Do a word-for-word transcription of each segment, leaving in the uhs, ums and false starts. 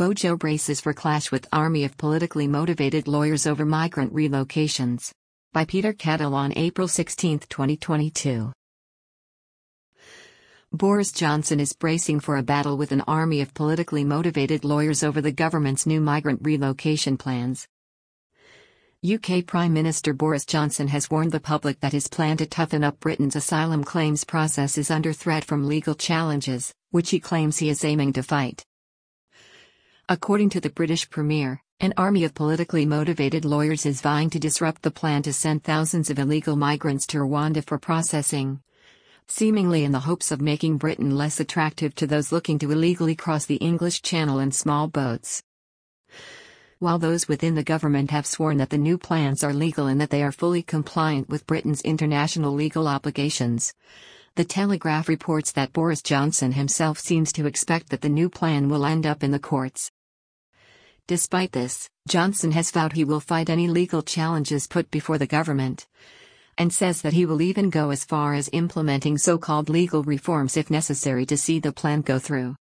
Bojo braces for clash with army of politically motivated lawyers over migrant relocations. By Peter Cattle on April sixteenth, twenty twenty-two. Boris Johnson is bracing for a battle with an army of politically motivated lawyers over the government's new migrant relocation plans. U K Prime Minister Boris Johnson has warned the public that his plan to toughen up Britain's asylum claims process is under threat from legal challenges, which he claims he is aiming to fight. According to the British Premier, an army of politically motivated lawyers is vying to disrupt the plan to send thousands of illegal migrants to Rwanda for processing, seemingly in the hopes of making Britain less attractive to those looking to illegally cross the English Channel in small boats. While those within the government have sworn that the new plans are legal and that they are fully compliant with Britain's international legal obligations, The Telegraph reports that Boris Johnson himself seems to expect that the new plan will end up in the courts. Despite this, Johnson has vowed he will fight any legal challenges put before the government, and says that he will even go as far as implementing so-called legal reforms if necessary to see the plan go through.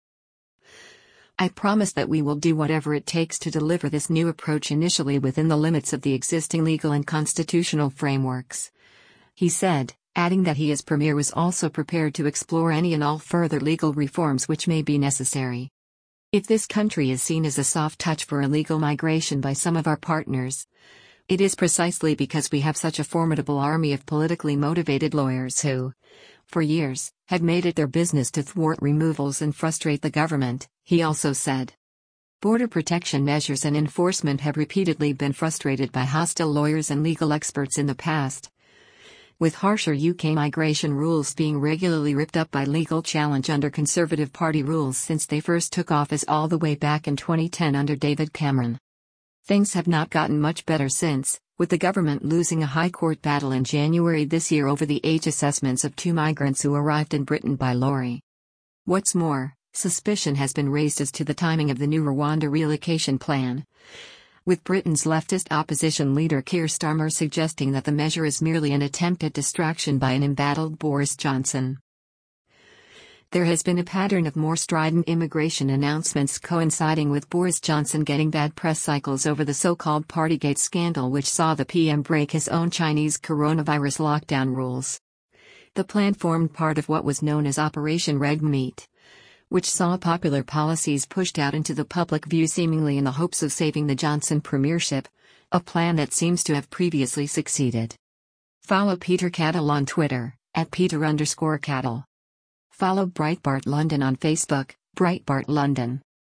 "I promise that we will do whatever it takes to deliver this new approach initially within the limits of the existing legal and constitutional frameworks," he said, adding that he as Premier was also prepared to explore any and all further legal reforms which may be necessary. If this country is seen as a soft touch for illegal migration by some of our partners, it is precisely because we have such a formidable army of politically motivated lawyers who, for years, have made it their business to thwart removals and frustrate the government, he also said. Border protection measures and enforcement have repeatedly been frustrated by hostile lawyers and legal experts in the past, with harsher U K migration rules being regularly ripped up by legal challenge under Conservative Party rules since they first took office all the way back in twenty ten under David Cameron. Things have not gotten much better since, with the government losing a High Court battle in January this year over the age assessments of two migrants who arrived in Britain by lorry. What's more, suspicion has been raised as to the timing of the new Rwanda relocation plan, with Britain's leftist opposition leader Keir Starmer suggesting that the measure is merely an attempt at distraction by an embattled Boris Johnson. There has been a pattern of more strident immigration announcements coinciding with Boris Johnson getting bad press cycles over the so-called Partygate scandal, which saw the P M break his own Chinese coronavirus lockdown rules. The plan formed part of what was known as Operation Red Meat, which saw popular policies pushed out into the public view seemingly in the hopes of saving the Johnson premiership, a plan that seems to have previously succeeded. Follow Peter Cattle on Twitter, at Peter underscore Cattle. Follow Breitbart London on Facebook, Breitbart London.